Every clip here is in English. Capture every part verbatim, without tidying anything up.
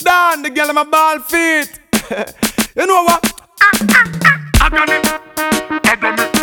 Dan, the girl in my ball feet. You know what? I got it, I got it,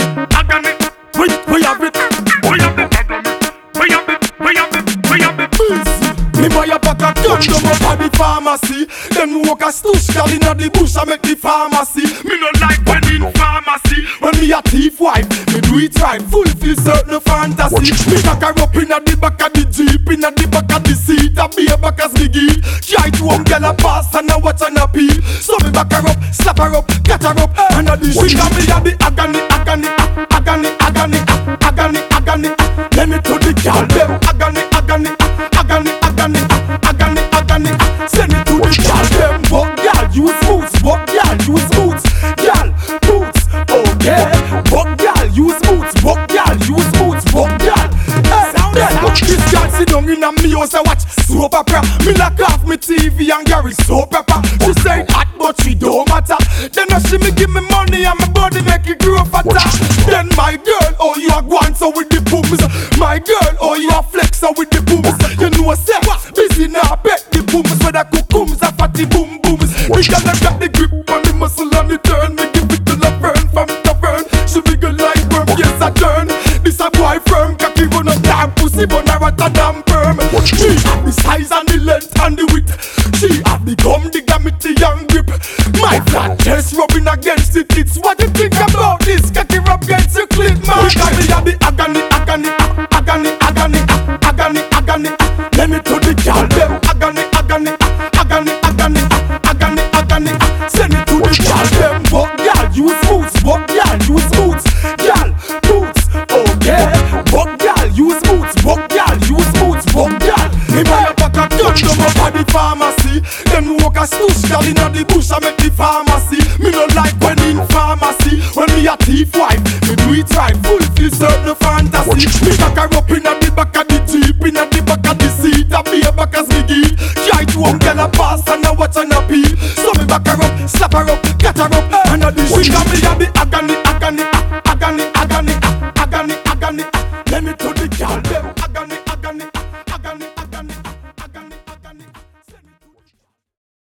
I got it. We, we have it. We have it, I got it. We have it, we have it, we have it. Me buy a pack of condom up at the pharmacy. Then me walk a stush girl inna the bush and make the pharmacy. Me no like when in pharmacy. When me a thief wife, me do it right, fulfill certain fantasy. Me pack her up inna the back of the jeep, inna the back of the seat, a be a back as me give. Try to one girl a pass and a watch and a pee. So me back her up, slap her up, catch her up, and a the shit a me a the agony, agony, agony, agony, agony, agony. Let me to the girl them agony, agony, agony, agony, agony, agony. Send it to the girl them. But girl use boots, but girl use boots, girl boots. Okay, but girl use boots, but girl use boots, but girl. Hey, then this girl sit down in a me house and watch soap opera. Me lock off me T V and Gary soap opera. She say hot but she don't matter. Then she me give me money and my body make it grow fatter. Then my girl, oh you a guan so with the booms. My girl, oh you a flex so with the booms. You know say busy now bet the booms where the cookums and fatty boom booms. We got got the grip on the muscle on the turn. Me give it to the burn from the burn. She wiggle like worm, yes I turn. This a boy firm, cocky run up damn pussy but not a damn perm. She have the size and the length and the width. She have the gum, the gamity and grip. My flat chest rubbing against the tits. What you think about this? Cocky rub against your clit, man. Got me at the agony, agony, agony, agony, agony, agony. Let me to the girl them agony, agony, agony, agony, agony, agony. Send it to the girl them. But girl use boots, but girl use boots, girl boots. Okay, but girl use boots, but girl use boots, but girl. Me buy a pack of condom up at the pharmacy. Then walk a stush girl inna the bush and make the pharmacy. Me no like when in pharmacy. When me a thief wife, me do it right, fulfill certain fantasy. Me pack her up inna the back of the jeep, inna the back of the seat, a be a back as me give. Try to one girl a pass and a watch and a pee. So me back her up, slap her up, catch her up.